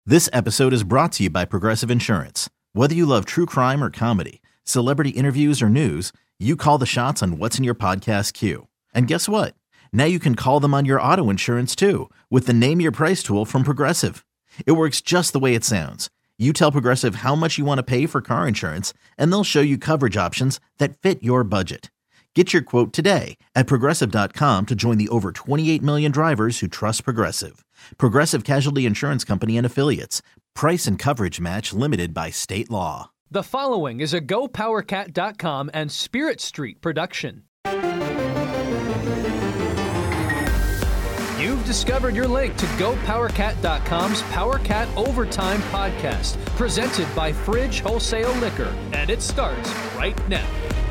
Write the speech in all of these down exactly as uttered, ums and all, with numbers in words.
This episode is brought to you by Progressive Insurance. Whether you love true crime or comedy, celebrity interviews or news, you call the shots on what's in your podcast queue. And guess what? Now you can call them on your auto insurance too with the Name Your Price tool from Progressive. It works just the way it sounds. You tell Progressive how much you want to pay for car insurance, and they'll show you coverage options that fit your budget. Get your quote today at Progressive dot com to join the over twenty-eight million drivers who trust Progressive. Progressive Casualty Insurance Company and Affiliates. Price and coverage match limited by state law. The following is a Go Power Cat dot com and Spirit Street production. You've discovered your link to Go Power Cat dot com's PowerCat Overtime podcast, presented by Fridge Wholesale Liquor, and it starts right now.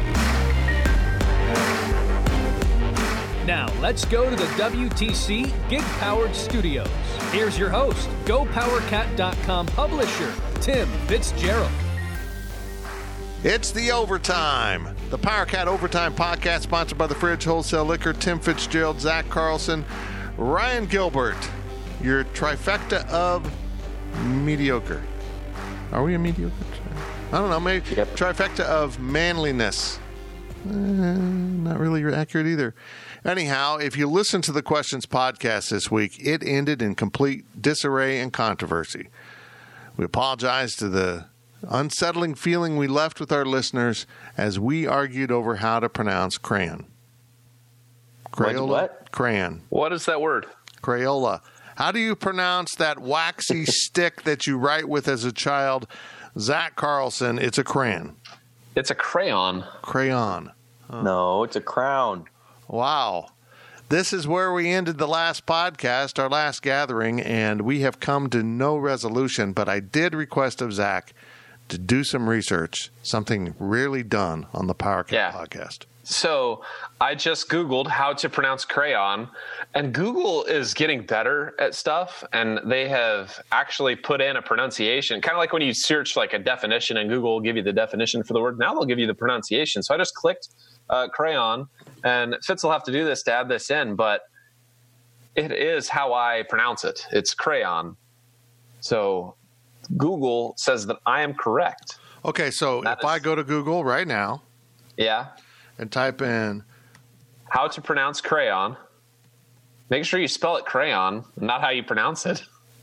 Now, let's go to the W T C Gig-Powered Studios. Here's your host, Go Power Cat dot com publisher, Tim Fitzgerald. It's the Overtime, the PowerCat Overtime podcast, sponsored by the Fridge Wholesale Liquor. Tim Fitzgerald, Zach Carlson, Ryan Gilbert, your trifecta of mediocre. Are we a mediocre? I don't know, maybe yep. Trifecta of manliness. Eh, not really accurate either. Anyhow, if you listen to the Questions podcast this week, it ended in complete disarray and controversy. We apologize to the unsettling feeling we left with our listeners as we argued over how to pronounce crayon. Crayola? What? Crayon. What is that word? Crayola. How do you pronounce that waxy stick that you write with as a child? Zach Carlson, it's a crayon. It's a crayon. Crayon. Huh. No, it's a crown. Wow. This is where we ended the last podcast, our last gathering, and we have come to no resolution, but I did request of Zach to do some research, something rarely done on the PowerCat yeah. podcast. So I just Googled how to pronounce crayon, and Google is getting better at stuff, and they have actually put in a pronunciation, kind of like when you search like a definition and Google will give you the definition for the word. Now they'll give you the pronunciation. So I just clicked uh, crayon, and Fitz will have to do this to add this in, but it is how I pronounce it. It's crayon. So Google says that I am correct. Okay, so if is, I go to Google right now. Yeah. And type in how to pronounce crayon. Make sure you spell it crayon, not how you pronounce it.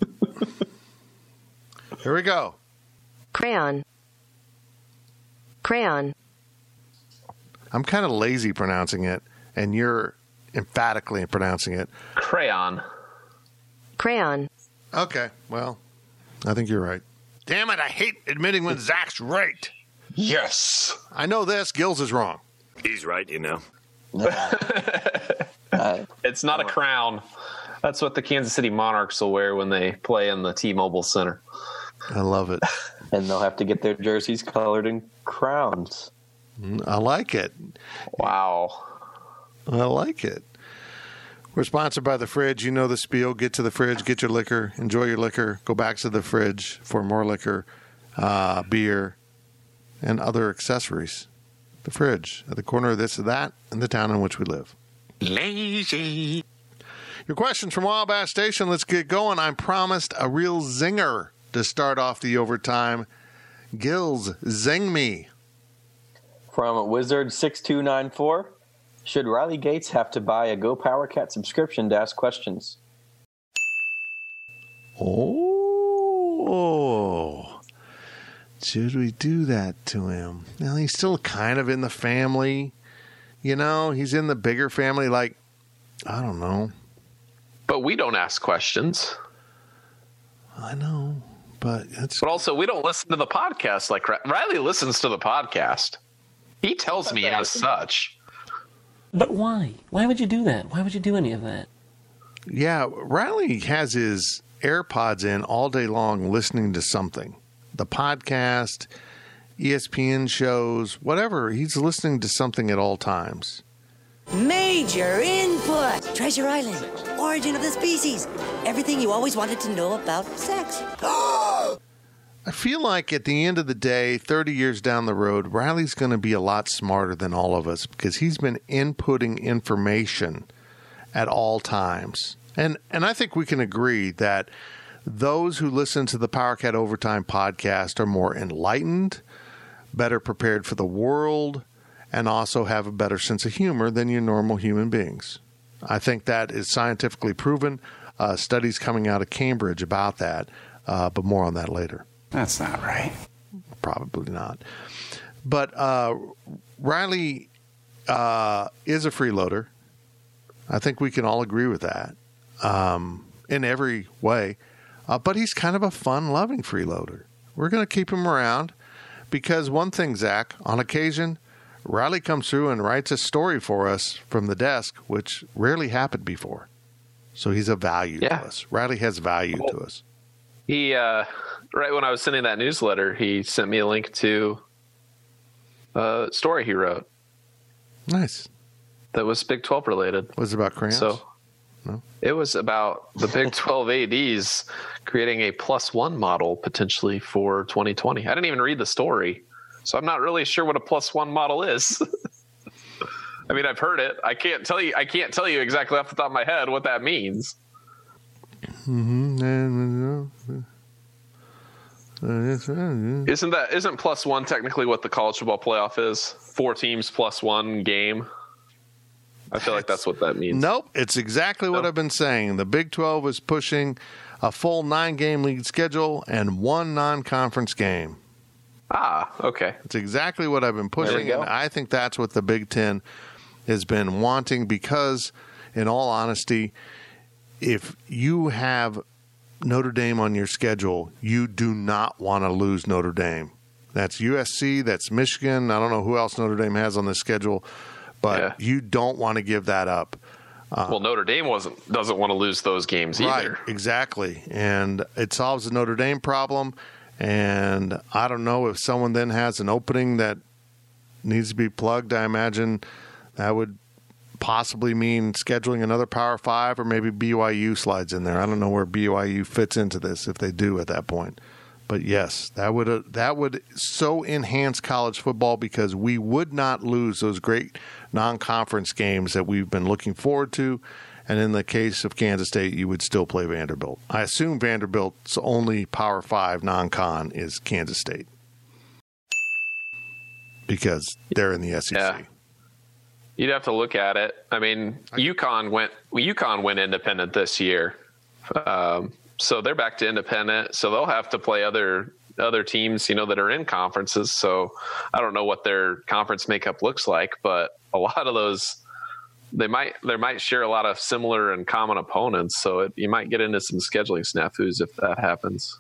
Here we go. Crayon. Crayon. I'm kind of lazy pronouncing it, and you're emphatically pronouncing it. Crayon. Crayon. Okay, well, I think you're right. Damn it, I hate admitting when Zach's right. Yes. I know this. Gills is wrong. He's right, you know. uh, it's not a crown. That's what the Kansas City Monarchs will wear when they play in the T-Mobile Center. I love it. And they'll have to get their jerseys colored in crowns. I like it. Wow. I like it. We're sponsored by the Fridge. You know the spiel. Get to the fridge. Get your liquor. Enjoy your liquor. Go back to the fridge for more liquor, uh, beer, and other accessories. The Fridge, at the corner of this or that, in the town in which we live. Lazy. Your questions from Wabash Station. Let's get going. I'm promised a real zinger to start off the overtime. Gills, zing me. From Wizard six two nine four, should Riley Gates have to buy a Go Power Cat subscription to ask questions? Oh. Should we do that to him? Well, he's still kind of in the family. You know, he's in the bigger family. Like, I don't know. But we don't ask questions. I know, but it's. But also, we don't listen to the podcast like Riley listens to the podcast. He tells me as such. But why? Why would you do that? Why would you do any of that? Yeah, Riley has his AirPods in all day long listening to something. The podcast, E S P N shows, whatever. He's listening to something at all times. Major input! Treasure Island, origin of the species, everything you always wanted to know about sex. I feel like at the end of the day, thirty years down the road, Riley's going to be a lot smarter than all of us because he's been inputting information at all times. And and I think we can agree that those who listen to the PowerCat Overtime podcast are more enlightened, better prepared for the world, and also have a better sense of humor than your normal human beings. I think that is scientifically proven. Uh, studies coming out of Cambridge about that, uh, but more on that later. That's not right. Probably not. But uh, Riley uh, is a freeloader. I think we can all agree with that um, in every way. Uh, but he's kind of a fun-loving freeloader. We're going to keep him around because one thing, Zach, on occasion, Riley comes through and writes a story for us from the desk, which rarely happened before. So he's a value yeah. to us. Riley has value well, to us. He, uh, right when I was sending that newsletter, he sent me a link to a story he wrote. Nice. That was Big twelve related. Was it about crayons? So no? It was about the Big twelve A Ds creating a plus one model potentially for twenty twenty. I didn't even read the story, so I'm not really sure what a plus one model is. I mean, I've heard it. I can't tell you. I can't tell you exactly off the top of my head what that means. Mm-hmm. Isn't that isn't plus one technically what the college football playoff is? Four teams plus one game. I feel like that's what that means. Nope, it's exactly what no. I've been saying. The Big twelve is pushing a full nine-game league schedule and one non-conference game. Ah, okay. It's exactly what I've been pushing, and I think that's what the Big Ten has been wanting because, in all honesty, if you have Notre Dame on your schedule, you do not want to lose Notre Dame. That's U S C, that's Michigan. I don't know who else Notre Dame has on the schedule, but yeah. you don't want to give that up. Uh, well, Notre Dame wasn't doesn't want to lose those games either. Right, exactly. And it solves the Notre Dame problem. And I don't know if someone then has an opening that needs to be plugged. I imagine that would possibly mean scheduling another Power Five, or maybe B Y U slides in there. I don't know where B Y U fits into this if they do at that point. But yes, that would uh, that would so enhance college football because we would not lose those great non-conference games that we've been looking forward to. And in the case of Kansas State, you would still play Vanderbilt. I assume Vanderbilt's only Power Five non-con is Kansas State because they're in the S E C. Yeah. You'd have to look at it. I mean, UConn went UConn went independent this year, um, so they're back to independent. So they'll have to play other other teams, you know, that are in conferences. So I don't know what their conference makeup looks like, but a lot of those. They might they might share a lot of similar and common opponents, so it, you might get into some scheduling snafus if that happens.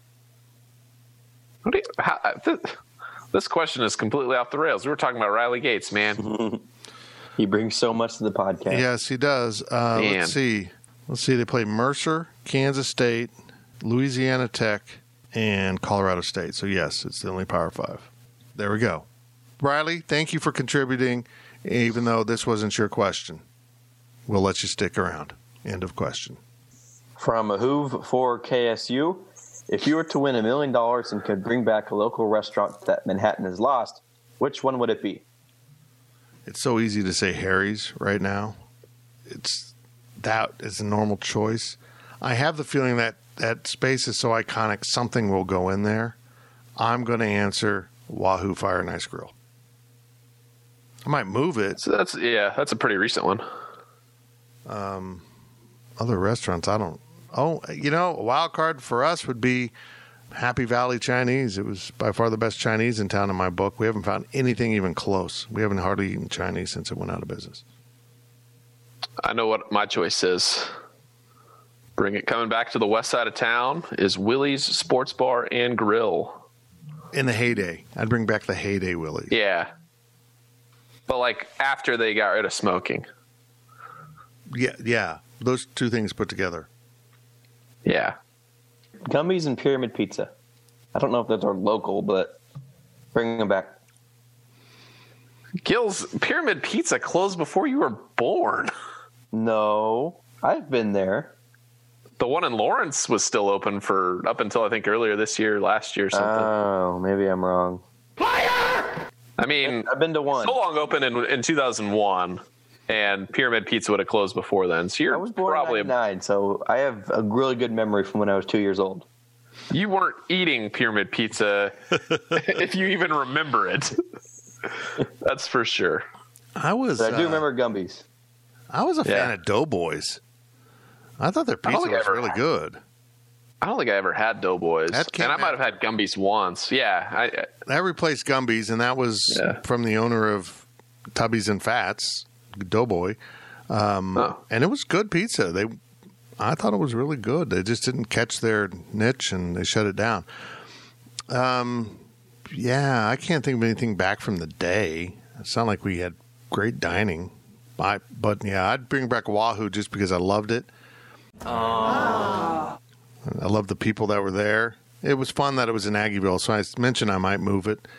What do you, how, this, this question is completely off the rails. We were talking about Riley Gates, man. He brings so much to the podcast. Yes, he does. Uh, let's see. Let's see. They play Mercer, Kansas State, Louisiana Tech, and Colorado State. So, yes, it's the only Power Five. There we go. Riley, thank you for contributing. Even though this wasn't your question, we'll let you stick around. End of question. From Ahuv for K S U, if you were to win a million dollars and could bring back a local restaurant that Manhattan has lost, which one would it be? It's so easy to say Harry's right now. It's that is a normal choice. I have the feeling that that space is so iconic, something will go in there. I'm going to answer Wahoo Fire and Ice Grill. I might move it. So that's yeah, that's a pretty recent one. Um, other restaurants, I don't. Oh, you know, a wild card for us would be Happy Valley Chinese. It was by far the best Chinese in town in my book. We haven't found anything even close. We haven't hardly eaten Chinese since it went out of business. I know what my choice is. Bring it coming back to the west side of town is Willie's Sports Bar and Grill. In the heyday, I'd bring back the heyday Willie's. Yeah. But like after they got rid of smoking. Yeah, yeah. Those two things put together. Yeah. Gumby's and Pyramid Pizza. I don't know if those are local, but bring them back. Gills, Pyramid Pizza closed before you were born. No, I've been there. The one in Lawrence was still open for up until I think earlier this year, last year or something. Oh, maybe I'm wrong. I mean, I've been to one. So long open in in two thousand one. and Pyramid Pizza would have closed before then. So you're I was born probably in ninety-nine, so I have a really good memory from when I was two years old. You weren't eating Pyramid Pizza if you even remember it. That's for sure. I was. But I do uh, remember Gumby's. I was a fan Yeah. of Doughboys. I thought their I don't pizza think I was ever really had- good. I don't think I ever had Doughboys, That came and I might out- have had Gumby's once. Yeah, I, That replaced Gumby's, and that was Yeah. from the owner of Tubby's and Fats, Doughboy. Um, Oh. And it was good pizza. They, I thought it was really good. They just didn't catch their niche, and they shut it down. Um, yeah, I can't think of anything back from the day. It's not like we had great dining. I, but yeah, I'd bring back Wahoo just because I loved it. I loved the people that were there. It was fun that it was in Aggieville, so I mentioned I might move it.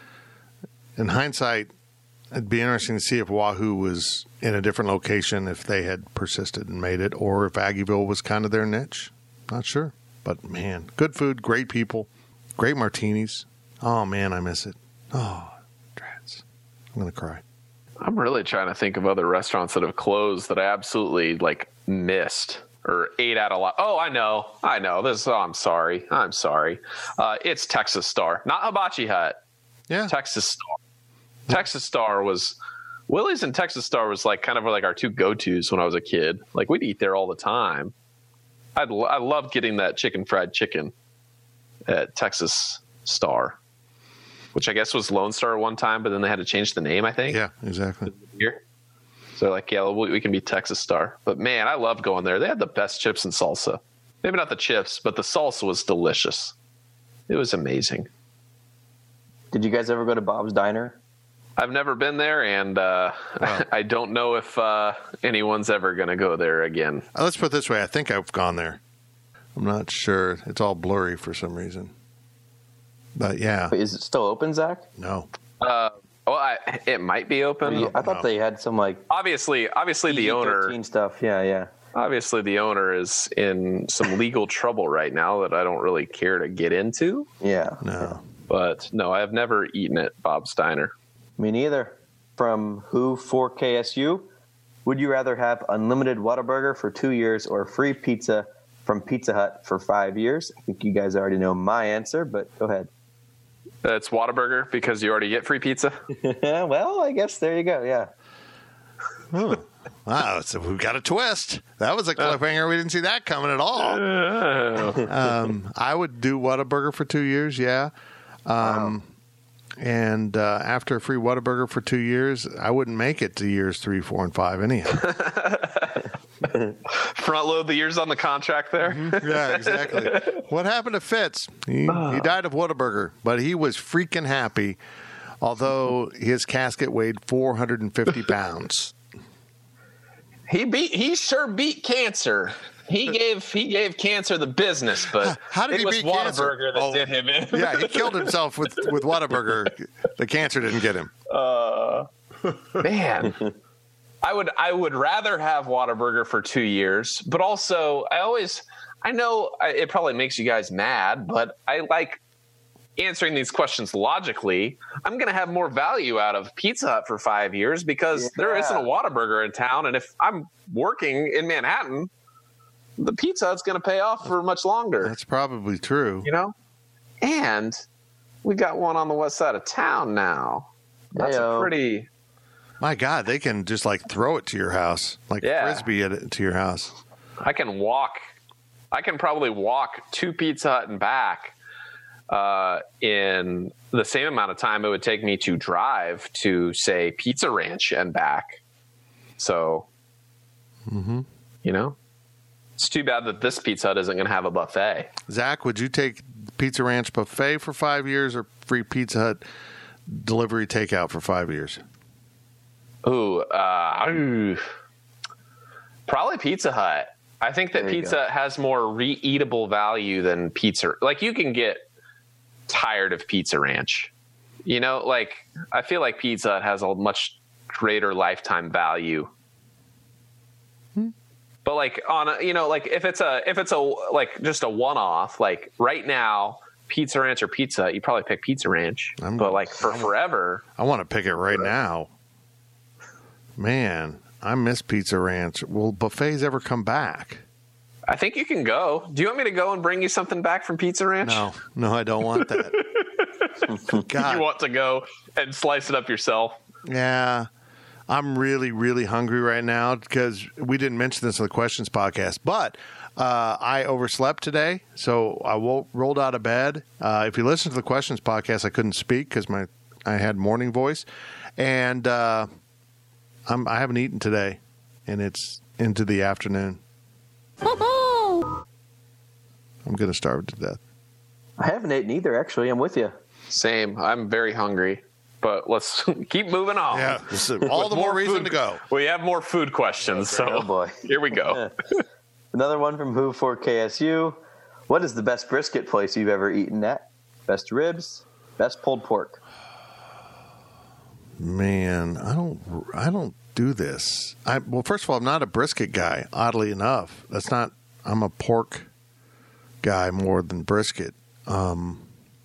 In hindsight, it'd be interesting to see if Wahoo was in a different location, if they had persisted and made it, or if Aggieville was kind of their niche. Not sure. But, man, good food, great people, great martinis. Oh, man, I miss it. Oh, drats. I'm going to cry. I'm really trying to think of other restaurants that have closed that I absolutely like missed or ate at a lot. Oh, I know, I know. This. Oh, I'm sorry. I'm sorry. Uh, it's Texas Star, not Hibachi Hut. Yeah, Texas Star. Texas Star was Willie's and Texas Star was like kind of like our two go-tos when I was a kid. Like we'd eat there all the time. I'd I loved getting that chicken fried chicken at Texas Star, which I guess was Lone Star at one time, but then they had to change the name, I think. Yeah, exactly. Here. So like, yeah, we, we can be Texas Star. But man, I loved going there. They had the best chips and salsa. Maybe not the chips, but the salsa was delicious. It was amazing. Did you guys ever go to Bob's Diner? I've never been there, and uh, Wow. I don't know if uh, anyone's ever going to go there again. Uh, let's put it this way. I think I've gone there. I'm not sure. It's all blurry for some reason. But, yeah, Wait, is it still open, Zach? no. Uh, well, I, it might be open. I, I thought no. they had some like Obviously, obviously the P G owner, thirteen stuff. Yeah, yeah. obviously the owner is in some legal trouble right now that I don't really care to get into. Yeah. No. But no, I have never eaten at Bob's Diner. Me neither. From Who for K S U, would you rather have unlimited Whataburger for two years or free pizza from Pizza Hut for five years? I think you guys already know my answer, but go ahead. It's Whataburger because you already get free pizza. Well, I guess there you go. Yeah. Oh. Wow, so we've got a twist. That was a cliffhanger. We didn't see that coming at all. Um, I would do Whataburger for two years, yeah. Um, and uh, after a free Whataburger for two years, I wouldn't make it to years three, four, and five anyhow. Front load the years on the contract there. Yeah, exactly. What happened to Fitz? He, he died of Whataburger, but he was freaking happy, although his casket weighed four hundred fifty pounds. He beat. He sure beat cancer. He gave. He gave cancer the business, but How did it he was beat cancer? Whataburger that Oh, did him in. Yeah, he killed himself with, with Whataburger. The cancer didn't get him. Uh, man, I would. I would rather have Whataburger for two years, but also I always. I know I, it probably makes you guys mad, but I like answering these questions logically. I'm going to have more value out of Pizza Hut for five years because Yeah. there isn't a Whataburger in town, and if I'm working in Manhattan, the Pizza Hut's going to pay off for much longer. That's probably true. You know, and we got one on the west side of town now. That's Heyo. a pretty. My God, they can just like throw it to your house, like Yeah. frisbee it to your house. I can walk. I can probably walk to Pizza Hut and back uh, in the same amount of time it would take me to drive to, say, Pizza Ranch and back. So, Mm-hmm. you know, it's too bad that this Pizza Hut isn't going to have a buffet. Zach, would you take Pizza Ranch buffet for five years or free Pizza Hut delivery takeout for five years? Ooh, uh, ooh. Probably Pizza Hut. I think that There you Pizza go. Hut has more re-eatable value than pizza. Like, you can get tired of Pizza Ranch. You know, like, I feel like Pizza Hut has a much greater lifetime value. Hmm. But like on a, you know, like if it's a if it's a like just a one-off, like right now, Pizza Ranch or Pizza Hut, you probably pick Pizza Ranch. I'm- but like for forever, I want to pick it right now. Man, I miss Pizza Ranch. Will buffets ever come back? I think you can go. Do you want me to go and bring you something back from Pizza Ranch? No, no, I don't want that. God. You want to go and slice it up yourself? Yeah. I'm really, really hungry right now because we didn't mention this in the questions podcast, but uh, I overslept today, so I wo- rolled out of bed. Uh, if you listen to the questions podcast, I couldn't speak because my I had morning voice, and uh, I'm, I haven't eaten today, and it's into the afternoon. I'm going to starve to death. I haven't eaten either, actually. I'm with you. Same. I'm very hungry, but let's keep moving on. Yeah, this is all the more, more reason food, to go. We have more food questions, so oh boy. Here we go. Another one from Who for K S U. What is the best brisket place you've ever eaten at? Best ribs? Best pulled pork? Man, I don't, I don't do this. I well, first of all, I'm not a brisket guy. Oddly enough, that's not. I'm a pork guy more than brisket. Um,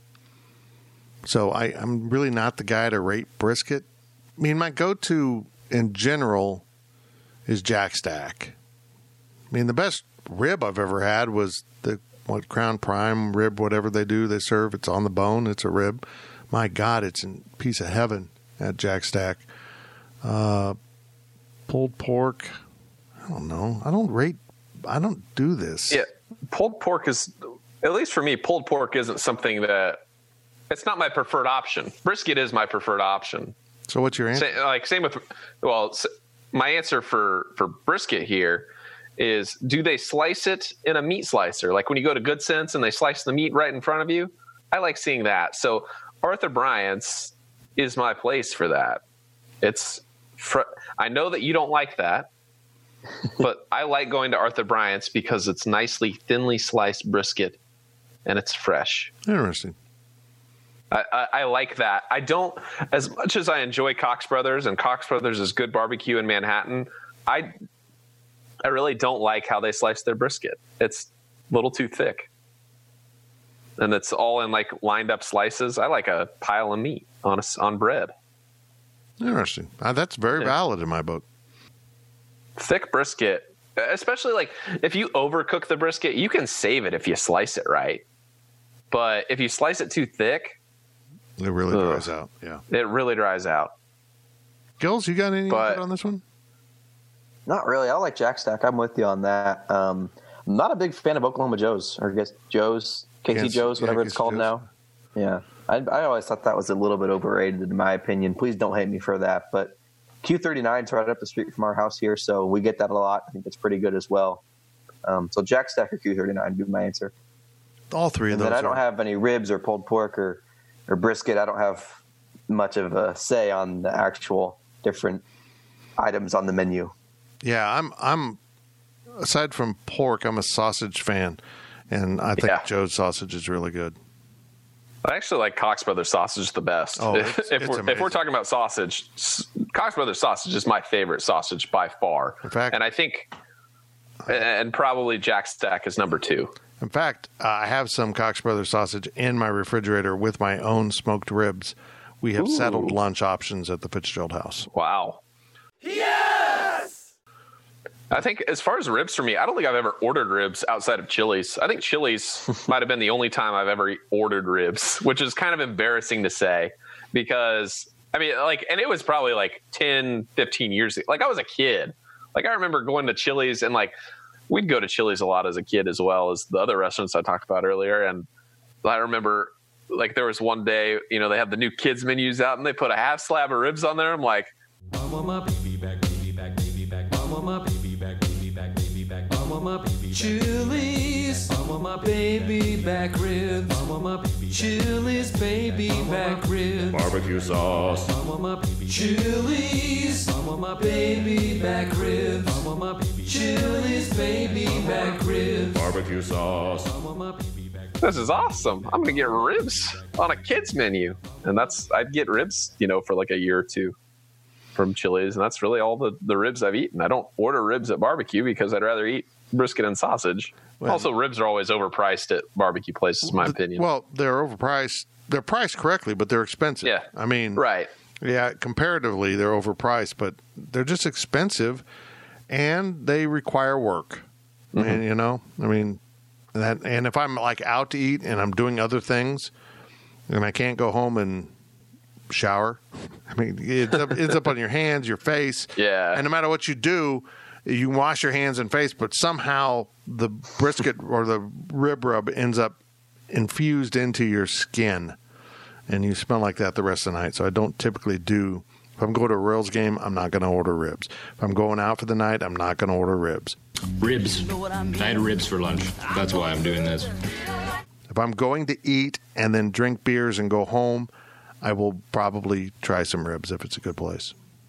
so I, I'm really not the guy to rate brisket. I mean, my go-to in general is Jack Stack. I mean, the best rib I've ever had was the what Crown Prime rib, whatever they do, they serve. It's on the bone. It's a rib. My God, it's a piece of heaven at Jack Stack. Uh, pulled pork. I don't know. I don't rate. I don't do this. Yeah, pulled pork is, at least for me, pulled pork isn't something that, it's not my preferred option. Brisket is my preferred option. So what's your answer? Say, like same with, well, my answer for, for brisket here is, do they slice it in a meat slicer? Like when you go to Good Sense and they slice the meat right in front of you? I like seeing that. So Arthur Bryant's is my place for that. It's, fr- I know that you don't like that, but I like going to Arthur Bryant's because it's nicely, thinly sliced brisket and it's fresh. Interesting. I, I, I like that. I don't, as much as I enjoy Cox Brothers, and Cox Brothers is good barbecue in Manhattan, I I really don't like how they slice their brisket. It's a little too thick. And it's all in like lined up slices. I like a pile of meat on a, on bread. Interesting. Uh, that's very yeah. valid in my book. Thick brisket, especially like if you overcook the brisket, you can save it if you slice it right. But if you slice it too thick, it really ugh, dries out. Yeah, it really dries out. Gills, you got any input on this one? Not really. I like Jack Stack. I'm with you on that. Um, I'm not a big fan of Oklahoma Joe's, or I guess Joe's, K C Joe's, whatever yeah, it's called Joe's. now. Yeah, I, I always thought that was a little bit overrated, in my opinion. Please don't hate me for that. But Q thirty-nine is right up the street from our house here, so we get that a lot. I think that's pretty good as well. Um, so Jack Stack or Q thirty-nine would be my answer. All three of and those. Then I don't are... have any ribs or pulled pork or, or brisket. I don't have much of a say on the actual different items on the menu. Yeah, I'm. I'm. Aside from pork, I'm a sausage fan, and I think yeah. Joe's sausage is really good. I actually like Cox Brothers sausage the best. Oh, if, it's, if, it's we're, if we're talking about sausage, Cox Brothers sausage is my favorite sausage by far. In fact, and I think, and probably Jack Stack is number two. In fact, uh, I have some Cox Brothers sausage in my refrigerator with my own smoked ribs. We have Ooh. settled lunch options at the Fitzgerald House. Wow. Yes! I think as far as ribs for me, I don't think I've ever ordered ribs outside of Chili's. I think Chili's might have been the only time I've ever ordered ribs, which is kind of embarrassing to say because, I mean, like, and it was probably like ten, fifteen years ago. Like, I was a kid. Like, I remember going to Chili's and, like, we'd go to Chili's a lot as a kid as well as the other restaurants I talked about earlier. And I remember, like, there was one day, you know, they had the new kids menus out and they put a half slab of ribs on there. I'm like, my baby back, baby back, baby back, my baby back, baby back, baby back, my baby Chili's, my baby back ribs, my baby Chili's baby back ribs, barbecue sauce, my baby Chili's, my baby back ribs, my baby Chili's baby back ribs, barbecue sauce. This is awesome. I'm going to get ribs on a kids menu. And that's, I'd get ribs, you know, for like a year or two from Chili's. And that's really all the, the ribs I've eaten. I don't order ribs at barbecue because I'd rather eat brisket and sausage. Well, also, ribs are always overpriced at barbecue places, in my opinion. Well, they're overpriced. They're priced correctly, but they're expensive. Yeah. I mean, right. Yeah, comparatively, they're overpriced, but they're just expensive, and they require work. Mm-hmm. And, you know, I mean, that. And if I'm, like, out to eat and I'm doing other things, and I can't go home and shower, I mean, it's up, it's up on your hands, your face. Yeah. And no matter what you do, you can wash your hands and face, but somehow the brisket or the rib rub ends up infused into your skin. And you smell like that the rest of the night. So I don't typically do, if I'm going to a Royals game, I'm not going to order ribs. If I'm going out for the night, I'm not going to order ribs. Ribs. I had ribs for lunch. That's why I'm doing this. If I'm going to eat and then drink beers and go home, I will probably try some ribs if it's a good place.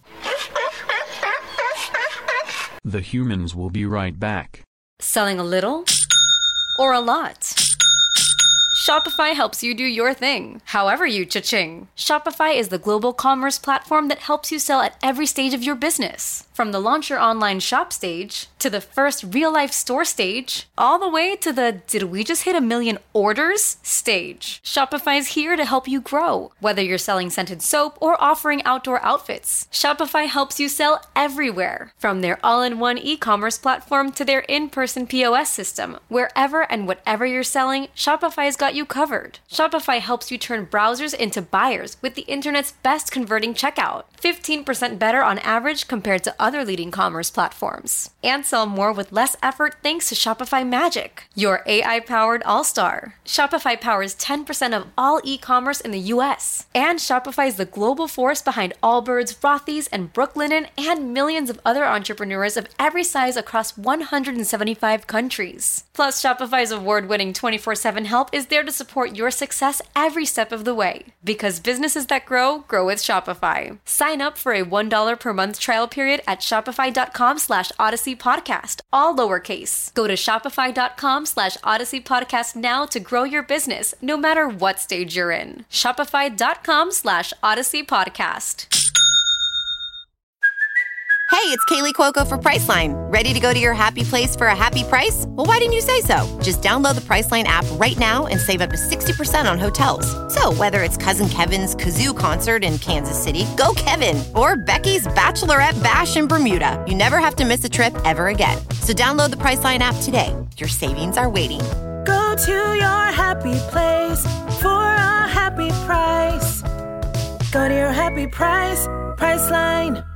The humans will be right back. Selling a little or a lot? Shopify helps you do your thing, however you cha-ching. Shopify is the global commerce platform that helps you sell at every stage of your business. From the launch your online shop stage, to the first real-life store stage, all the way to the did we just hit a million orders stage. Shopify is here to help you grow. Whether you're selling scented soap or offering outdoor outfits, Shopify helps you sell everywhere. From their all-in-one e-commerce platform to their in-person P O S system, wherever and whatever you're selling, Shopify's got you covered. Shopify helps you turn browsers into buyers with the internet's best converting checkout. fifteen percent better on average compared to other leading commerce platforms. And sell more with less effort thanks to Shopify Magic, your A I-powered all-star. Shopify powers ten percent of all e-commerce in the U S. And Shopify is the global force behind Allbirds, Rothy's, and Brooklinen, and millions of other entrepreneurs of every size across one hundred seventy-five countries. Plus, Shopify's award-winning twenty-four seven help is there to support your success every step of the way. Because businesses that grow, grow with Shopify. Sign up for a one dollar per month trial period at shopify.com slash Odyssey Podcast, all lowercase. Go to shopify.com slash Odyssey Podcast now to grow your business, no matter what stage you're in. Shopify.com slash Odyssey Podcast. Hey, it's Kaylee Cuoco for Priceline. Ready to go to your happy place for a happy price? Well, why didn't you say so? Just download the Priceline app right now and save up to sixty percent on hotels. So whether it's Cousin Kevin's Kazoo Concert in Kansas City, go Kevin, or Becky's Bachelorette Bash in Bermuda, you never have to miss a trip ever again. So download the Priceline app today. Your savings are waiting. Go to your happy place for a happy price. Go to your happy price, Priceline.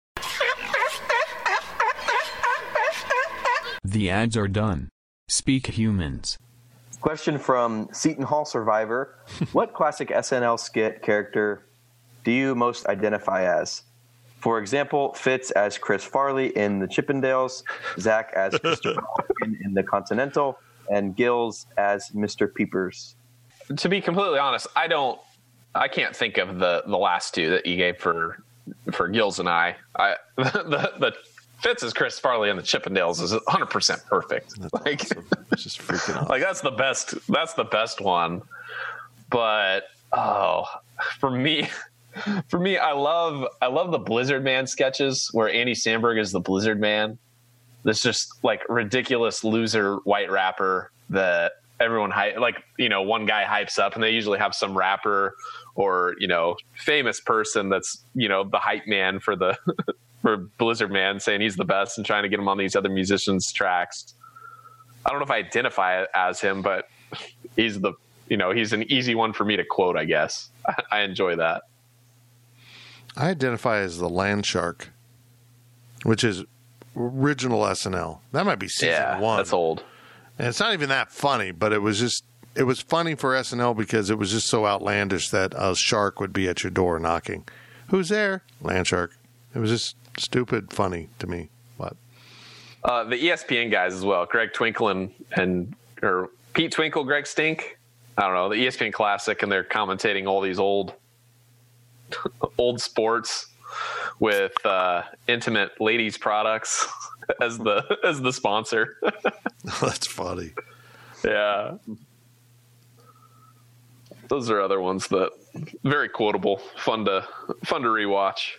The ads are done. Speak humans. Question from Seton Hall survivor. What classic S N L skit character do you most identify as? For example, Fitz as Chris Farley in The Chippendales, Zach as Christopher Walken in The Continental, and Gills as Mister Peepers. To be completely honest, I don't, I can't think of the, the last two that you gave for for Gills and I. I the the Fitz as Chris Farley in The Chippendales is one hundred percent perfect. That's like, awesome. It's just freaking out. Like that's the best. That's the best one. But oh, for me, for me, I love I love the Blizzard Man sketches where Andy Samberg is the Blizzard Man. This just like ridiculous loser white rapper that everyone hype, like you know one guy hypes up, and they usually have some rapper or you know famous person that's you know the hype man for the. for Blizzard Man, saying he's the best and trying to get him on these other musicians' tracks. I don't know if I identify as him, but he's the, you know, he's an easy one for me to quote, I guess. I enjoy that. I identify as the Land Shark, which is original S N L. That might be season yeah, one. That's old. And it's not even that funny, but it was just, it was funny for S N L because it was just so outlandish that a shark would be at your door knocking. Who's there? Land Shark. It was just stupid funny to me. What? Uh, the E S P N guys as well. Greg Twinkle and, and or Pete Twinkle, Greg Stink. I don't know, the E S P N Classic, and they're commentating all these old old sports with uh, intimate ladies products as the as the sponsor. That's funny. Yeah. Those are other ones that very quotable, fun to fun to rewatch.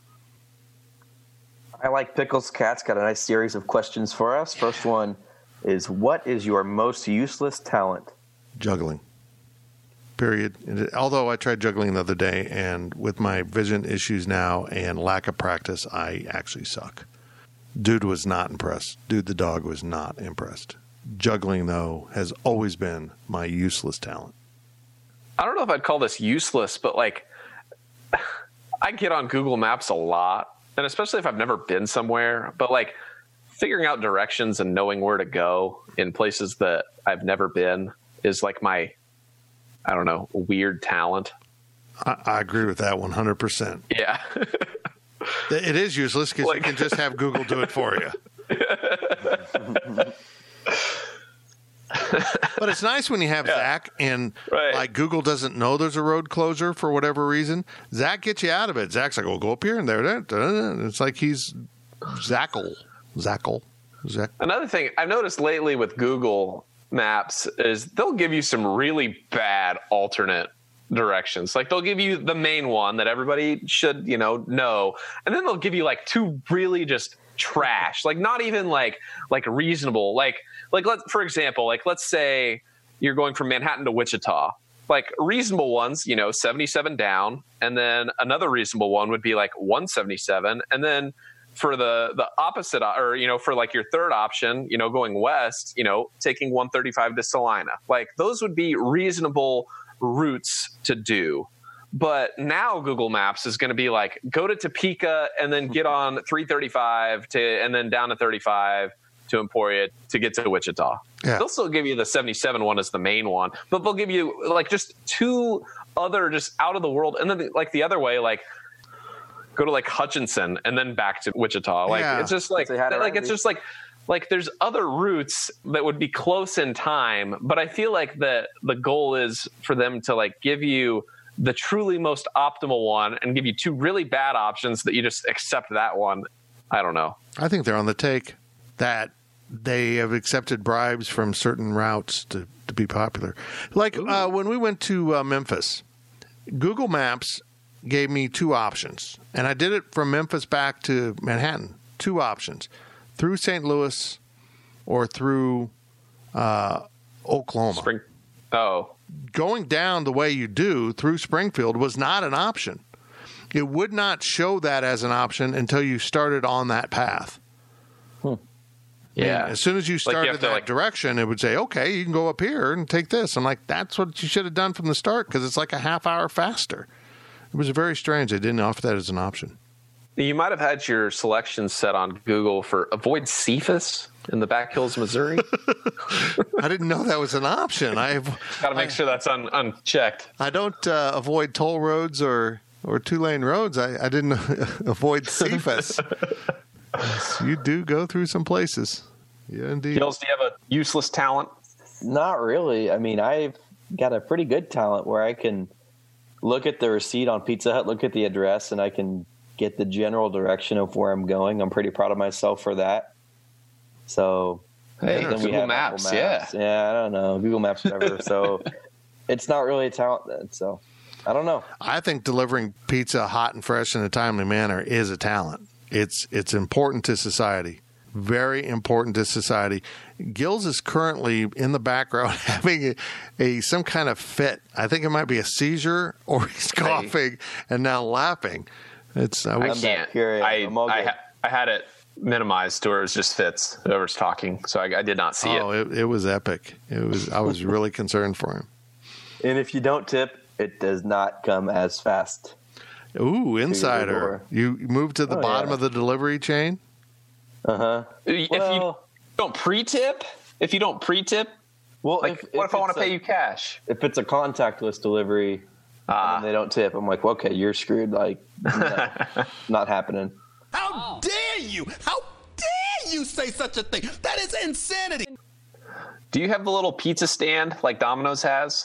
I Like Pickles Cat's got a nice series of questions for us. First one is, what is your most useless talent? Juggling. period. And although I tried juggling the other day, and with my vision issues now and lack of practice, I actually suck. Dude was not impressed. Dude the dog was not impressed. Juggling, though, has always been my useless talent. I don't know if I'd call this useless, but like I get on Google Maps a lot, and especially if I've never been somewhere, but like figuring out directions and knowing where to go in places that I've never been is like my, I don't know, weird talent. I, I agree with that one hundred percent. Yeah. It is useless because like, you can just have Google do it for you. But it's nice when you have yeah. Zach and right. like Google doesn't know there's a road closure for whatever reason. Zach gets you out of it. Zach's like, "Oh, go up here and there." It's like he's Zackle, Zackle, Zack. Another thing I've noticed lately with Google Maps is they'll give you some really bad alternate directions. Like they'll give you the main one that everybody should, you know, know, and then they'll give you like two really just trash, like not even like like reasonable, like like let for example, like let's say you're going from Manhattan to Wichita. Like reasonable ones, you know, seventy-seven down, and then another reasonable one would be like one seventy-seven, and then for the the opposite, or you know, for like your third option, you know, going west, you know, taking one thirty-five to Salina. Like those would be reasonable routes to do. But now Google Maps is going to be like, go to Topeka and then get on three thirty-five to, and then down to thirty-five to Emporia to get to Wichita. Yeah. They'll still give you the seventy-seven one as the main one, but they'll give you like just two other just out of the world. And then like the other way, like go to like Hutchinson and then back to Wichita. Like yeah. it's just like, like it's just like, like there's other routes that would be close in time, but I feel like the the goal is for them to like give you the truly most optimal one and give you two really bad options that you just accept that one. I don't know. I think they're on the take that they have accepted bribes from certain routes to, to be popular. Like uh, when we went to uh, Memphis, Google Maps gave me two options, and I did it from Memphis back to Manhattan. Two options. Through Saint Louis or through uh, Oklahoma. Spring. Oh. Going down the way you do through Springfield was not an option. It would not show that as an option until you started on that path. Hmm. Yeah. And as soon as you started like you that like... direction, it would say, okay, you can go up here and take this. I'm like, that's what you should have done from the start because it's like a half hour faster. It was very strange. They didn't offer that as an option. You might have had your selections set on Google for avoid Cephas in the back hills, Missouri. I didn't know that was an option. I've got to make I, sure that's un, unchecked. I don't uh, avoid toll roads or, or two-lane roads. I, I didn't avoid Cephas. Yes, you do go through some places. Yeah, indeed. Gills, do you have a useless talent? Not really. I mean, I've got a pretty good talent where I can look at the receipt on Pizza Hut, look at the address, and I can get the general direction of where I'm going. I'm pretty proud of myself for that. So, hey, then Google, we have Maps, Google Maps, yeah, yeah, I don't know, Google Maps, whatever. So, it's not really a talent then. So, I don't know. I think delivering pizza hot and fresh in a timely manner is a talent. It's it's important to society. Very important to society. Gills is currently in the background having a, a some kind of fit. I think it might be a seizure or he's coughing hey. and now laughing. It's I, I can't. I I, ha- I had it minimized to where it was just Fitz whoever's talking, so I, I did not see oh, it. it. It was epic. It was. I was really concerned for him. And if you don't tip, it does not come as fast. Ooh, insider! You moved to the oh, bottom yeah. of the delivery chain. Uh huh. If well, you don't pre-tip, if you don't pre-tip, well, like, if, what if if I want to a, pay you cash? If it's a contactless delivery uh, and they don't tip, I'm like, well, okay, you're screwed. Like, no, not happening. How dare you? How dare you say such a thing? That is insanity. Do you have the little pizza stand like Domino's has?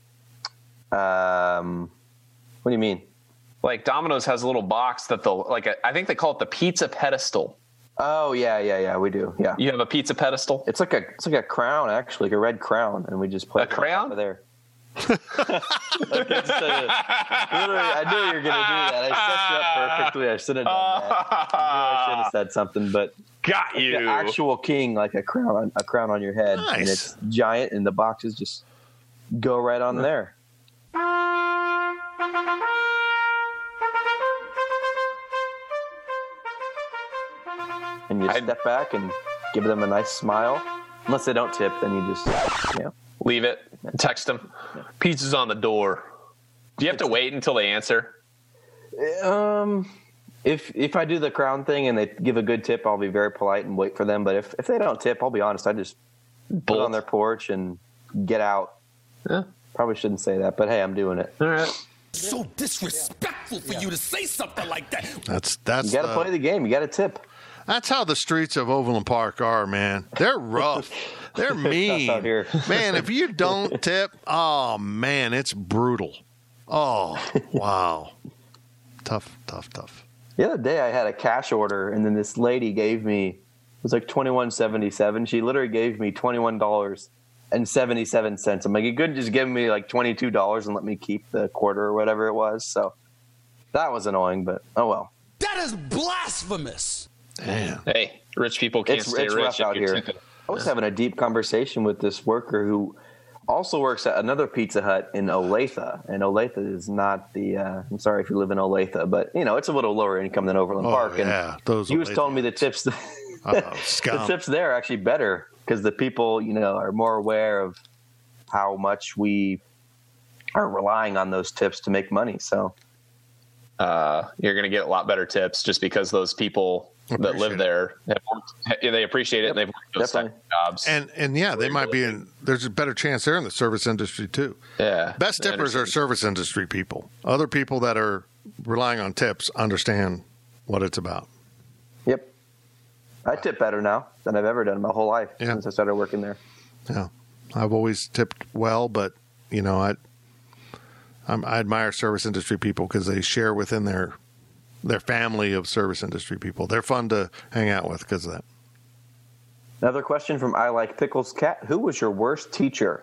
Um, what do you mean? Like Domino's has a little box that they'll like. A, I think they call it the pizza pedestal. Oh yeah, yeah, yeah. We do. Yeah. You have a pizza pedestal? It's like a it's like a crown, actually, like a red crown, and we just put a crown there. like it's a, literally, I knew you were gonna do that. I set you up perfectly. I should have done that. I, I should have said something, but got you. Like the actual king, like a crown, a crown on your head, nice. And it's giant, and the boxes just go right on there. And you I'd- step back and give them a nice smile. Unless they don't tip, then you just, you know. Leave it. Text them. Pizza's on the door. Do you have to wait until they answer? Um, if if I do the crown thing and they give a good tip, I'll be very polite and wait for them. But if, if they don't tip, I'll be honest. I just put on their porch and get out. Yeah. Probably shouldn't say that, but hey, I'm doing it. All right. So disrespectful for you to say something like that. That's that's. You got to the- play the game. You got to tip. That's how the streets of Overland Park are, man. They're rough. They're mean. out here. Man, if you don't tip, oh, man, it's brutal. Oh, wow. Tough, tough, tough. The other day, I had a cash order, and then this lady gave me, it was like twenty-one seventy-seven. She literally gave me twenty-one dollars and seventy-seven cents. I'm like, you could just give me like twenty-two dollars and let me keep the quarter or whatever it was. So that was annoying, but oh well. That is blasphemous. Damn. Hey, rich people can't It's, stay it's rich rough if out you're here. tipping. I was having a deep conversation with this worker who also works at another Pizza Hut in Olathe, and Olathe is not the. Uh, I'm sorry if you live in Olathe, but you know it's a little lower income than Overland Oh, Park. yeah, and those he was Olathe telling me the tips. Uh-oh, the scum. tips there are actually better because the people you know are more aware of how much we are relying on those tips to make money. So Uh, you're going to get a lot better tips just because those people that Appreciate live it. there have worked, they appreciate it and they've worked those type of jobs. And and yeah, they might be in. There's a better chance they're in the service industry too. Yeah, Best I tippers are understand. service industry people. Other people that are relying on tips understand what it's about. yep, I tip better now than I've ever done my whole life Yeah. since I started working there. Yeah, I've always tipped well, but you know, I I'm, I admire service industry people because they share within their their family of service industry people. They're fun to hang out with because of that. Another question from I Like Pickles Cat. Who was your worst teacher?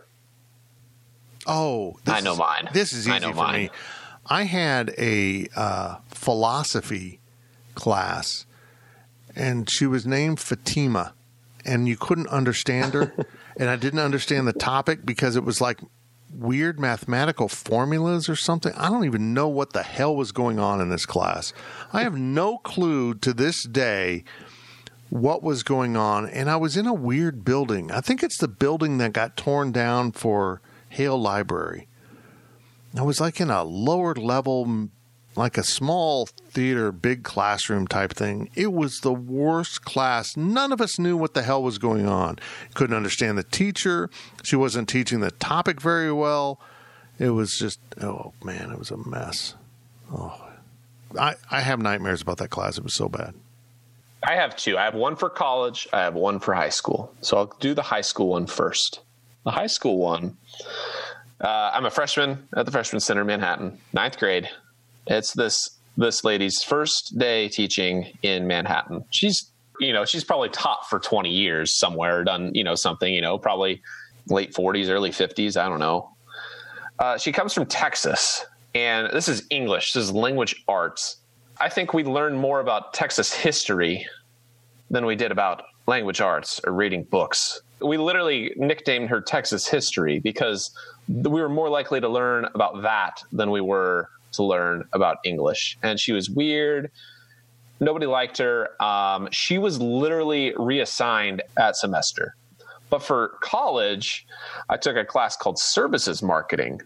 Oh, this I know is, mine. This is I easy know for mine. me. I had a uh, philosophy class, and she was named Fatima, and you couldn't understand her, and I didn't understand the topic because it was like weird mathematical formulas or something. I don't even know what the hell was going on in this class. I have no clue to this day what was going on, and I was in a weird building. I think it's the building that got torn down for Hale Library. I was like in a lower level, like a small theater, big classroom type thing. It was the worst class. None of us knew what the hell was going on. Couldn't understand the teacher. She wasn't teaching the topic very well. It was just, oh man, it was a mess. Oh, I, I have nightmares about that class. It was so bad. I have two. I have one for college. I have one for high school. So I'll do the high school one first. The high school one, uh, I'm a freshman at the Freshman Center in Manhattan, ninth grade. It's this this lady's first day teaching in Manhattan. She's, you know, she's probably taught for twenty years somewhere, done, you know, something, you know, probably late forties, early fifties. I don't know. Uh, she comes from Texas, and this is English. This is language arts. I think we learned more about Texas history than we did about language arts or reading books. We literally nicknamed her Texas history because we were more likely to learn about that than we were to learn about English. And she was weird. Nobody liked her. Um, she was literally reassigned at semester. But for college, I took a class called Services Marketing.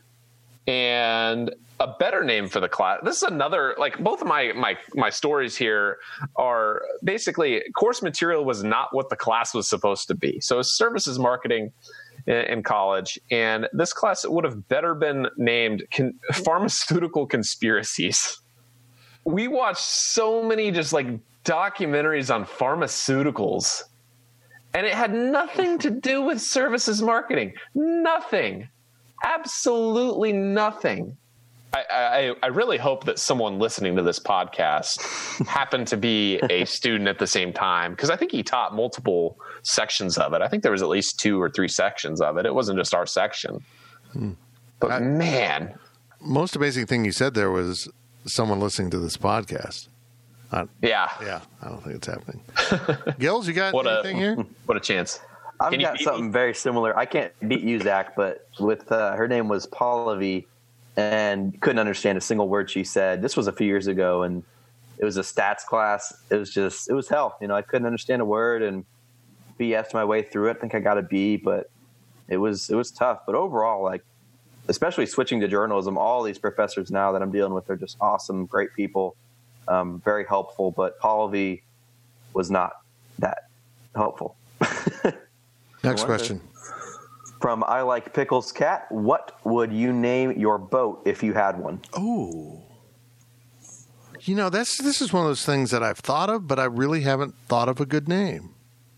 And a better name for the class. This is another, like both of my, my, my stories here are basically course material was not what the class was supposed to be. So it's services marketing in, in college. And this class would have better been named con- pharmaceutical conspiracies. We watched so many just like documentaries on pharmaceuticals, and it had nothing to do with services marketing. Nothing. Absolutely nothing. I, I, I really hope that someone listening to this podcast happened to be a student at the same time, because I think he taught multiple sections of it. I think there was at least two or three sections of it. It wasn't just our section. Hmm. But I, man. Most amazing thing you said there was someone listening to this podcast. I, yeah. Yeah. I don't think it's happening. Gills, you got what anything a, here? What a chance. I've got something me? very similar. I can't beat you, Zach, but with uh, her name was Pallavi, and couldn't understand a single word she said. This was a few years ago, and it was a stats class. It was just, it was hell. You know, I couldn't understand a word and B S'd my way through it. I think I got a B, but it was, it was tough. But overall, like, especially switching to journalism, all these professors now that I'm dealing with are just awesome, great people, um, very helpful. But Pallavi was not that helpful. Next question. From I Like Pickles Cat, what would you name your boat if you had one? Oh. You know, that's this is one of those things that I've thought of, but I really haven't thought of a good name.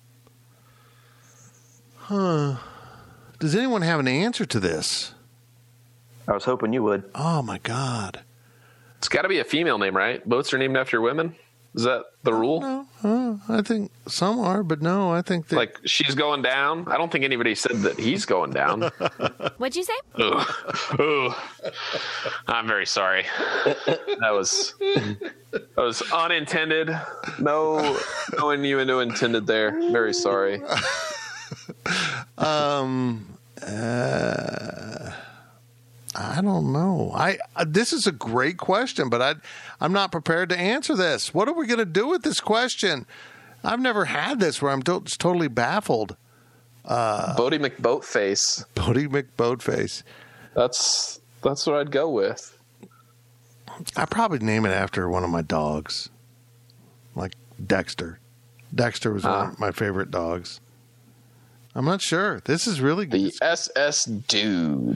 Huh. Does anyone have an answer to this? I was hoping you would. Oh, my God. It's got to be a female name, right? Boats are named after women? Is that the rule? No, uh, I think some are, but no, I think that... Like, she's going down? I don't think anybody said that he's going down. What'd you say? Ugh. Ugh. I'm very sorry. That was that was unintended. No, no innuendo intended there. Very sorry. Um, uh, I don't know. I uh, this is a great question, but I I'm not prepared to answer this. What are we going to do with this question? I've never had this where I'm to- totally baffled. Uh, Bodie McBoatface. Bodie McBoatface. That's that's what I'd go with. I'd probably name it after one of my dogs, like Dexter. Dexter was uh, one of my favorite dogs. I'm not sure. This is really the S S Dude.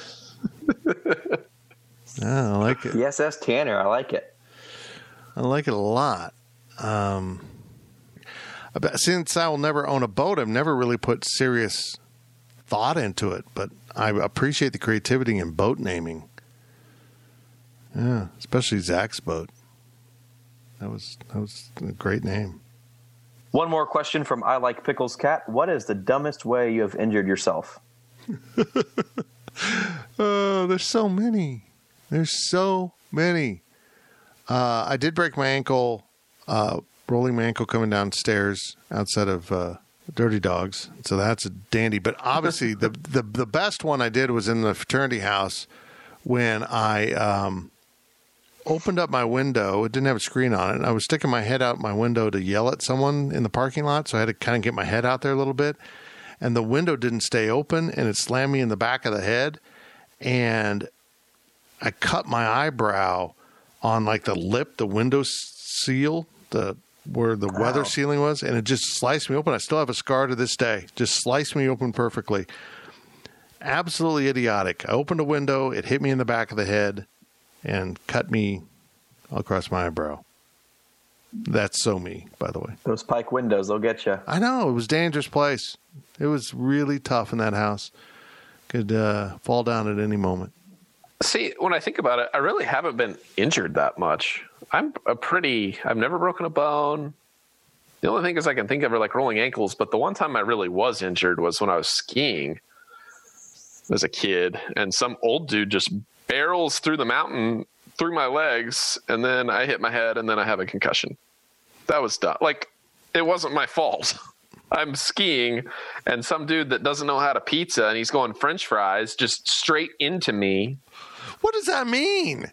Yeah, I like it. The S S Tanner, I like it. I like it a lot. Um, since I will never own a boat, I've never really put serious thought into it, but I appreciate the creativity in boat naming. Yeah, especially Zach's boat. That was that was a great name. One more question from I Like Pickles Cat. What is the dumbest way you have injured yourself? Oh, there's so many. There's so many. Uh, I did break my ankle, uh, rolling my ankle coming downstairs outside of uh, Dirty Dogs. So that's a dandy. But obviously, the, the the best one I did was in the fraternity house when I um, opened up my window. It didn't have a screen on it. And I was sticking my head out my window to yell at someone in the parking lot. So I had to kind of get my head out there a little bit. And the window didn't stay open, and it slammed me in the back of the head. And I cut my eyebrow on like the lip, the window seal, the where the wow. weather sealing was, and it just sliced me open. I still have a scar to this day. Just sliced me open perfectly. Absolutely idiotic. I opened a window, it hit me in the back of the head, and cut me across my eyebrow. That's so me, by the way. Those Pike windows, they'll get you. I know. It was a dangerous place. It was really tough in that house. Could uh, fall down at any moment. See, when I think about it, I really haven't been injured that much. I'm a pretty, I've never broken a bone. The only thing is I can think of are like rolling ankles, but the one time I really was injured was when I was skiing as a kid, and some old dude just barrels through the mountain through my legs, and then I hit my head, and then I have a concussion. That was dumb. Like, it wasn't my fault. I'm skiing, and some dude that doesn't know how to pizza, and he's going French fries just straight into me. What does that mean?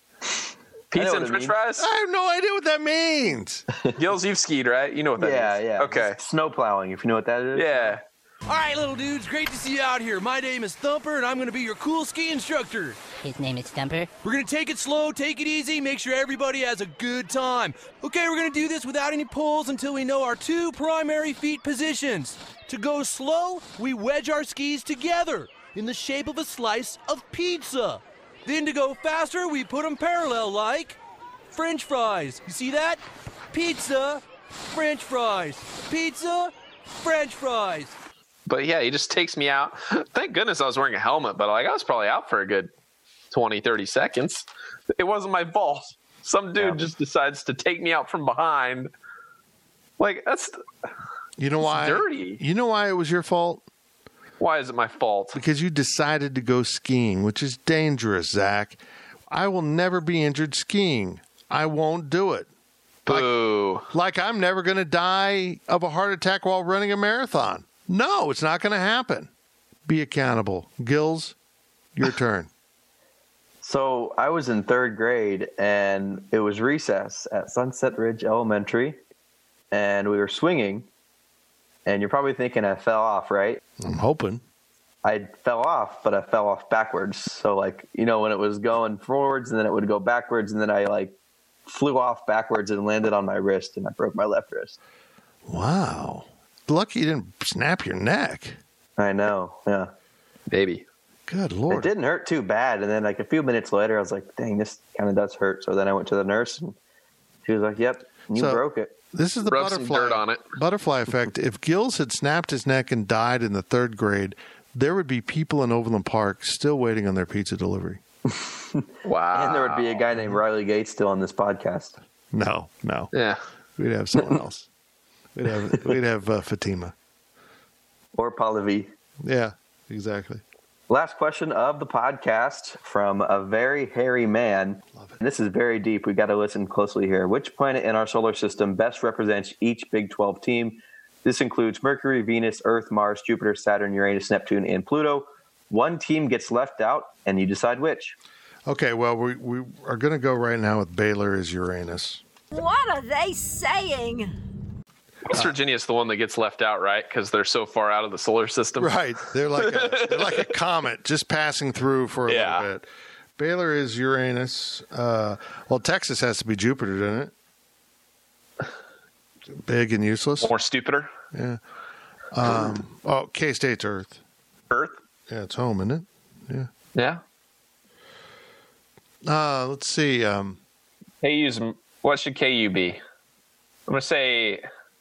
Pizza and French means. fries? I have no idea what that means. Gills, you've skied, right? You know what that yeah, means. Yeah, yeah. Okay. Snow plowing, if you know what that is. Yeah. All right, little dudes, great to see you out here. My name is Thumper, and I'm going to be your cool ski instructor. His name is Thumper. We're going to take it slow, take it easy, make sure everybody has a good time. Okay, we're going to do this without any pulls until we know our two primary feet positions. To go slow, we wedge our skis together in the shape of a slice of pizza. Then to go faster, we put them parallel like French fries. You see that? Pizza, French fries. Pizza, French fries. But yeah, he just takes me out. Thank goodness I was wearing a helmet, but like I was probably out for a good twenty, thirty seconds. It wasn't my fault. Some dude yeah. just decides to take me out from behind. Like, that's you know why dirty. You know why it was your fault? Why is it my fault? Because you decided to go skiing, which is dangerous, Zach. I will never be injured skiing. I won't do it. Boo. Like, like I'm never going to die of a heart attack while running a marathon. No, it's not going to happen. Be accountable. Gills, your turn. So I was in third grade, and it was recess at Sunset Ridge Elementary, and we were swinging. And you're probably thinking I fell off, right? I'm hoping. I fell off, but I fell off backwards. So, like, you know, when it was going forwards, and then it would go backwards, and then I, like, flew off backwards and landed on my wrist, and I broke my left wrist. Wow. Lucky you didn't snap your neck. I know, yeah. Baby. Good Lord. It didn't hurt too bad. And then, like, a few minutes later, I was like, dang, this kind of does hurt. So then I went to the nurse, and she was like, yep, you So- broke it. This is the Rub some butterfly, dirt on it. butterfly effect. If Gills had snapped his neck and died in the third grade, there would be people in Overland Park still waiting on their pizza delivery. Wow. And there would be a guy named Riley Gates still on this podcast. No, no. Yeah. We'd have someone else. We'd have we'd have uh, Fatima. Or Pallavi. Yeah, exactly. Last question of the podcast from a very hairy man. Love it. This is very deep. We've got to listen closely here. Which planet in our solar system best represents each Big twelve team? This includes Mercury, Venus, Earth, Mars, Jupiter, Saturn, Uranus, Neptune, and Pluto. One team gets left out, and you decide which. Okay, well, we, we are going to go right now with Baylor as Uranus. What are they saying? West Virginia is the one that gets left out, right? Because they're so far out of the solar system. Right. They're like a, they're like a comet just passing through for a Yeah. little bit. Baylor is Uranus. Uh, well, Texas has to be Jupiter, doesn't it? Big and useless. More stupider. Yeah. Um, oh, K-State's Earth. Earth? Yeah, it's home, isn't it? Yeah. Yeah. Uh, let's see. Um, K U's, what should K U be? I'm going to say,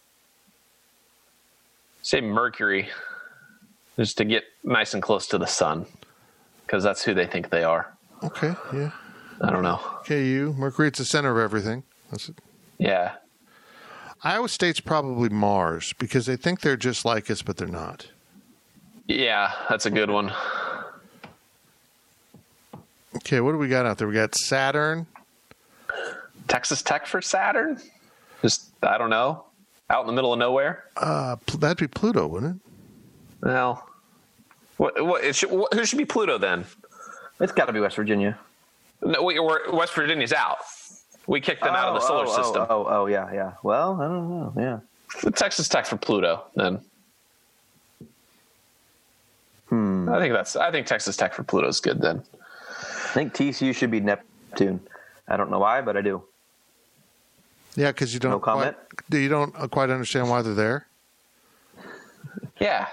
say Mercury, just to get nice and close to the sun, because that's who they think they are. okay, yeah. I don't know. K U. Mercury, it's the center of everything. That's it. Yeah. Iowa State's probably Mars because they think they're just like us, but they're not. Yeah, that's a good one. Okay, what do we got out there? We got Saturn. Texas Tech for Saturn? Just, I don't know. Out in the middle of nowhere? Uh, Pl- that'd be Pluto, wouldn't it? Well, what, what, it should, what, who should be Pluto then? It's got to be West Virginia. No, we, we're, West Virginia's out. We kicked them oh, out of the solar oh, system. Oh, oh, oh, yeah, yeah. Well, I don't know. Yeah. Texas Tech for Pluto, then. Hmm. I think that's. I think Texas Tech for Pluto is good then. I think T C U should be Neptune. I don't know why, but I do. Yeah, because you don't No comment? quite, you don't quite understand why they're there. Yeah.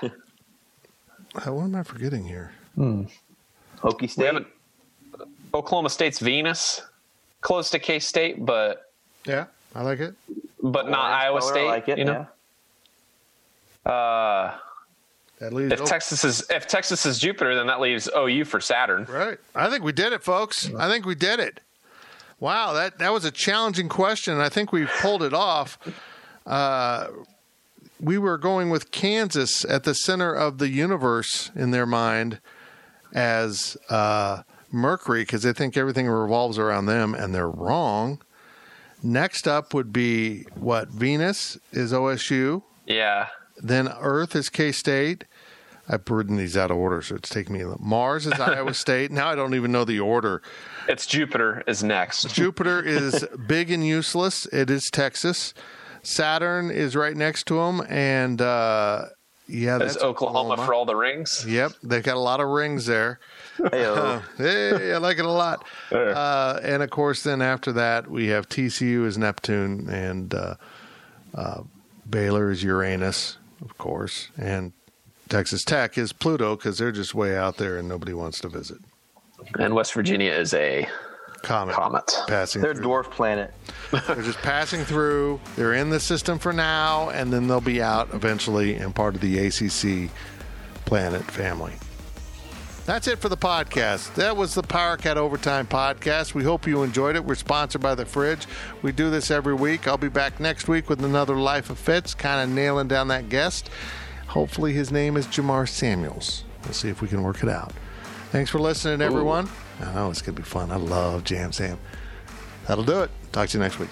Uh, what am I forgetting here? Hmm. Okie State. Oklahoma State's Venus, close to K State, but yeah, I like it. But not Orange Iowa color, State. I like it, you know. yeah. Uh, That leaves if O- Texas is if Texas is Jupiter, then that leaves O U for Saturn. Right. I think we did it, folks. I think we did it. Wow, that, that was a challenging question, and I think we pulled it off. Uh, we were going with Kansas at the center of the universe in their mind as uh, Mercury because they think everything revolves around them, and they're wrong. Next up would be, what, Venus is O S U. Yeah. Then Earth is K-State. I've written these out of order, so it's taking me a little. Mars is Iowa State. Now I don't even know the order. It's Jupiter is next. Jupiter is big and useless. It is Texas. Saturn is right next to them, and uh, yeah, That's that's Oklahoma, for all the rings. Yep, they've got a lot of rings there. Hey-o. Hey, I like it a lot. Uh, and of course, then after that, we have T C U as Neptune, and uh, uh, Baylor is Uranus, of course, and Texas Tech is Pluto because they're just way out there and nobody wants to visit. And West Virginia is a Comet. comet. Passing They're a through. dwarf planet. They're just passing through. They're in the system for now, and then they'll be out eventually and part of the A C C planet family. That's it for the podcast. That was the PowerCat Overtime Podcast. We hope you enjoyed it. We're sponsored by The Fridge. We do this every week. I'll be back next week with another Life of Fitz, kind of nailing down that guest. Hopefully his name is Jamar Samuels. We'll see if we can work it out. Thanks for listening, everyone. Ooh. I know it's going to be fun. I love Jam Sam. That'll do it. Talk to you next week.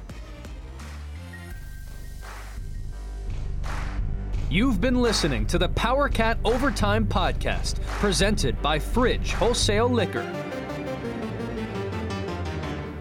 You've been listening to the PowerCat Overtime Podcast, presented by Fridge Wholesale Liquor.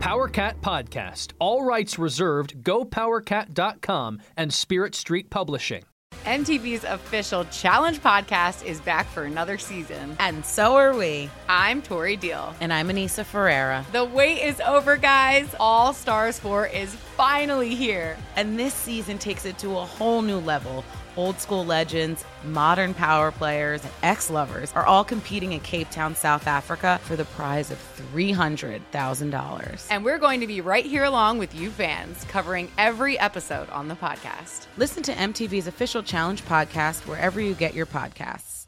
PowerCat Podcast. All rights reserved. go power cat dot com and Spirit Street Publishing. M T V's official Challenge podcast is back for another season. And so are we. I'm Tori Deal. And I'm Anissa Ferreira. The wait is over, guys. All Stars four is finally here. And this season takes it to a whole new level. Old school legends, modern power players, and ex-lovers are all competing in Cape Town, South Africa for the prize of three hundred thousand dollars. And we're going to be right here along with you fans, covering every episode on the podcast. Listen to M T V's official Challenge podcast wherever you get your podcasts.